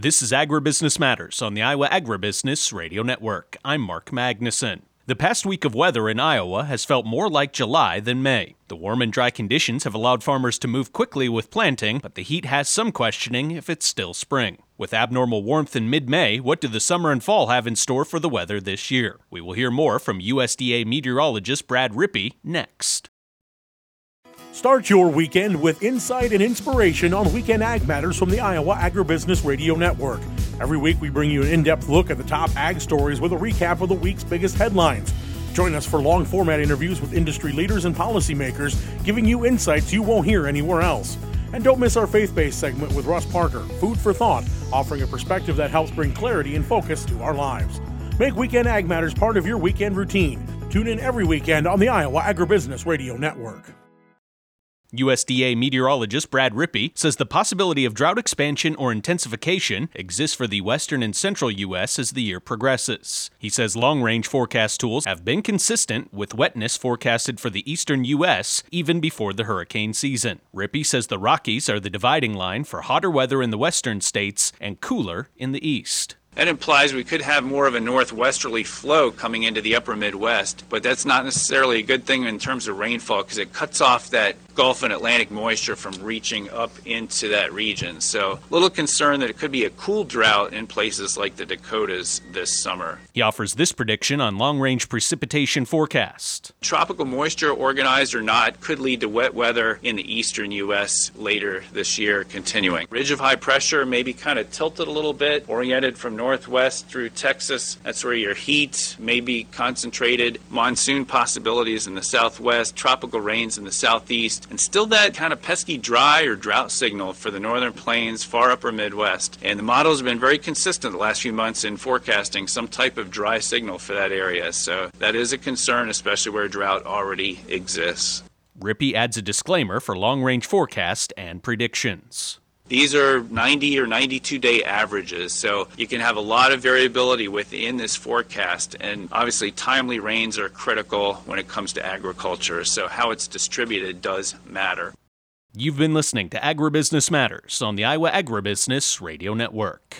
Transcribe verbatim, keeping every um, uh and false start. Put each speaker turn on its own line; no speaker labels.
This is Agribusiness Matters on the Iowa Agribusiness Radio Network. I'm Mark Magnuson. The past week of weather in Iowa has felt more like July than May. The warm and dry conditions have allowed farmers to move quickly with planting, but the heat has some questioning if it's still spring. With abnormal warmth in mid-May, what do the summer and fall have in store for the weather this year? We will hear more from U S D A meteorologist Brad Rippey next.
Start your weekend with insight and inspiration on Weekend Ag Matters from the Iowa Agribusiness Radio Network. Every week we bring you an in-depth look at the top ag stories with a recap of the week's biggest headlines. Join us for long-format interviews with industry leaders and policymakers, giving you insights you won't hear anywhere else. And don't miss our faith-based segment with Russ Parker, Food for Thought, offering a perspective that helps bring clarity and focus to our lives. Make Weekend Ag Matters part of your weekend routine. Tune in every weekend on the Iowa Agribusiness Radio Network.
U S D A meteorologist Brad Rippey says the possibility of drought expansion or intensification exists for the western and central U S as the year progresses. He says long-range forecast tools have been consistent with wetness forecasted for the eastern U S even before the hurricane season. Rippey says the Rockies are the dividing line for hotter weather in the western states and cooler in the east.
That implies we could have more of a northwesterly flow coming into the upper Midwest, but that's not necessarily a good thing in terms of rainfall because it cuts off that Gulf and Atlantic moisture from reaching up into that region. So a little concerned that it could be a cool drought in places like the Dakotas this summer.
He offers this prediction on long-range precipitation forecast.
Tropical moisture, organized or not, could lead to wet weather in the eastern U S later this year continuing. Ridge of high pressure may be kind of tilted a little bit, oriented from northwest through Texas. That's where your heat may be concentrated. Monsoon possibilities in the southwest, tropical rains in the southeast, and still that kind of pesky dry or drought signal for the northern plains, far upper Midwest. And the models have been very consistent the last few months in forecasting some type of dry signal for that area. So that is a concern, especially where drought already exists.
Rippey adds a disclaimer for long-range forecast and predictions.
These are ninety or ninety-two day averages, so you can have a lot of variability within this forecast, and obviously timely rains are critical when it comes to agriculture, so how it's distributed does matter.
You've been listening to Agribusiness Matters on the Iowa Agribusiness Radio Network.